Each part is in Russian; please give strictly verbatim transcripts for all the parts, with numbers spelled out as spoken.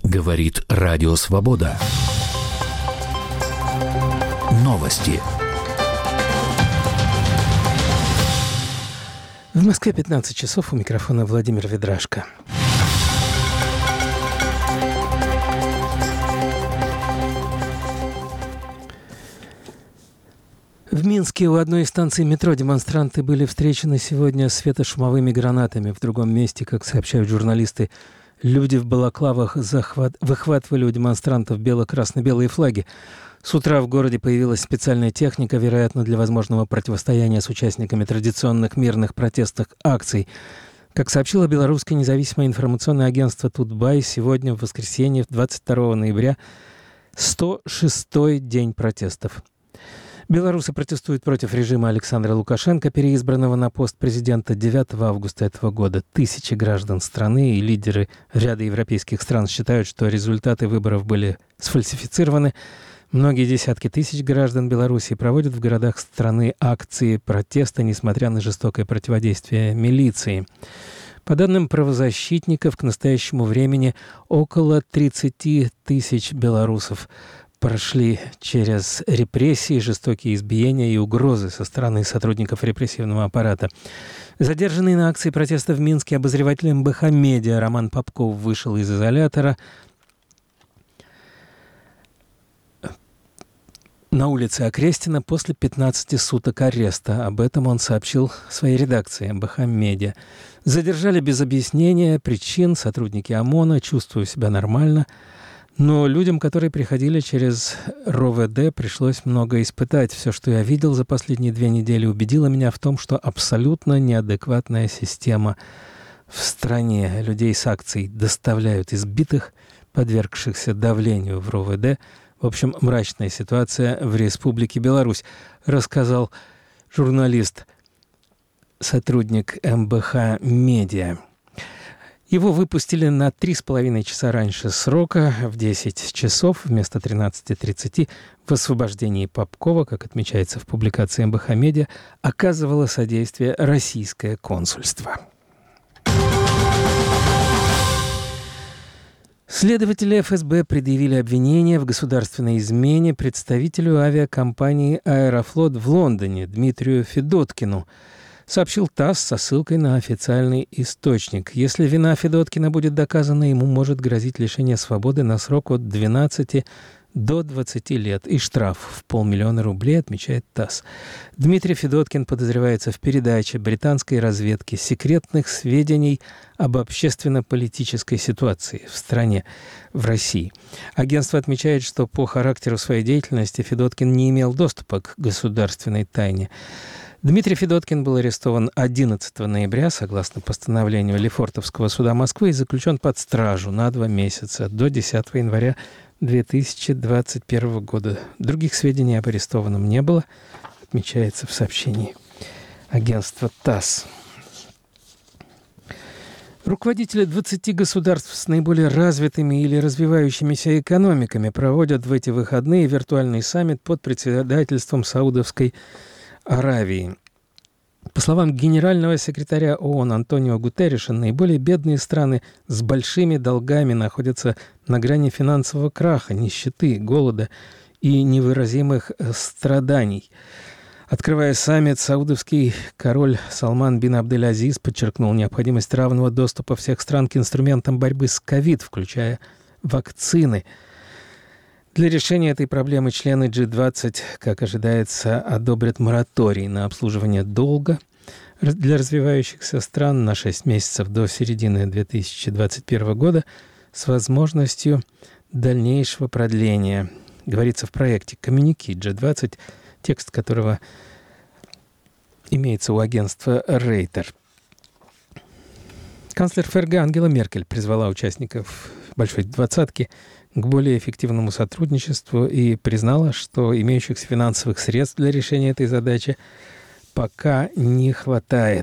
Говорит Радио Свобода. Новости. В Москве пятнадцать часов, у микрофона Владимир Ведрашко. В Минске у одной из станций метро демонстранты были встречены сегодня светошумовыми гранатами. В другом месте, как сообщают журналисты, люди в балаклавах захват... выхватывали у демонстрантов бело-красно-белые флаги. С утра в городе появилась специальная техника, вероятно, для возможного противостояния с участниками традиционных мирных протестных акций. Как сообщило белорусское независимое информационное агентство «Тутбай», сегодня, в воскресенье, двадцать второго ноября, сто шестой день протестов. Белорусы протестуют против режима Александра Лукашенко, переизбранного на пост президента девятого августа этого года. Тысячи граждан страны и лидеры ряда европейских стран считают, что результаты выборов были сфальсифицированы. Многие десятки тысяч граждан Беларуси проводят в городах страны акции протеста, несмотря на жестокое противодействие милиции. По данным правозащитников, к настоящему времени около тридцати тысяч белорусов прошли через репрессии, жестокие избиения и угрозы со стороны сотрудников репрессивного аппарата. Задержанный на акции протеста в Минске обозреватель эм бэ ха Медиа Роман Попков вышел из изолятора. На улице Окрестина после пятнадцати суток ареста. Об этом он сообщил своей редакции эм бэ ха Медиа. Задержали без объяснения причин сотрудники ОМОНа, чувствую себя нормально. Но людям, которые приходили через эр о вэ дэ, пришлось много испытать. Все, что я видел за последние две недели, убедило меня в том, что абсолютно неадекватная система в стране. Людей с акций доставляют избитых, подвергшихся давлению в эр о вэ дэ. В общем, мрачная ситуация в Республике Беларусь, рассказал журналист, сотрудник эм бэ ха Медиа. Его выпустили на три с половиной часа раньше срока, в десять часов вместо тринадцати тридцати. В освобождении Попкова, как отмечается в публикации эм бэ ха Медиа, оказывало содействие российское консульство. Следователи эф эс бэ предъявили обвинение в государственной измене представителю авиакомпании «Аэрофлот» в Лондоне Дмитрию Федоткину, сообщил ТАСС со ссылкой на официальный источник. Если вина Федоткина будет доказана, ему может грозить лишение свободы на срок от двенадцати до двадцати лет и штраф в полмиллиона рублей, отмечает ТАСС. Дмитрий Федоткин подозревается в передаче британской разведки секретных сведений об общественно-политической ситуации в стране, в России. Агентство отмечает, что по характеру своей деятельности Федоткин не имел доступа к государственной тайне. Дмитрий Федоткин был арестован одиннадцатого ноября, согласно постановлению Лефортовского суда Москвы, и заключен под стражу на два месяца до десятого января две тысячи двадцать первого года. Других сведений об арестованном не было, отмечается в сообщении агентства ТАСС. Руководители двадцати государств с наиболее развитыми или развивающимися экономиками проводят в эти выходные виртуальный саммит под председательством Саудовской Аравии. По словам генерального секретаря ООН Антонио Гутерриша, наиболее бедные страны с большими долгами находятся на грани финансового краха, нищеты, голода и невыразимых страданий. Открывая саммит, саудовский король Салман бин Абдель-Азиз подчеркнул необходимость равного доступа всех стран к инструментам борьбы с ковид, включая вакцины. Для решения этой проблемы члены джи двадцать, как ожидается, одобрят мораторий на обслуживание долга для развивающихся стран на шесть месяцев до середины две тысячи двадцать первого года с возможностью дальнейшего продления. Говорится в проекте «Коммюнике джи двадцать», текст которого имеется у агентства Рейтер. Канцлер ФРГ Ангела Меркель призвала участников «Большой двадцатки» к более эффективному сотрудничеству и признала, что имеющихся финансовых средств для решения этой задачи пока не хватает.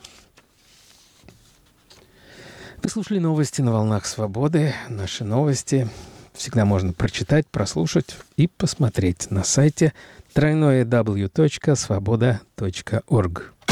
Вы слушали новости на волнах свободы. Наши новости всегда можно прочитать, прослушать и посмотреть на сайте дабл ю дабл ю дабл ю точка свобода точка орг.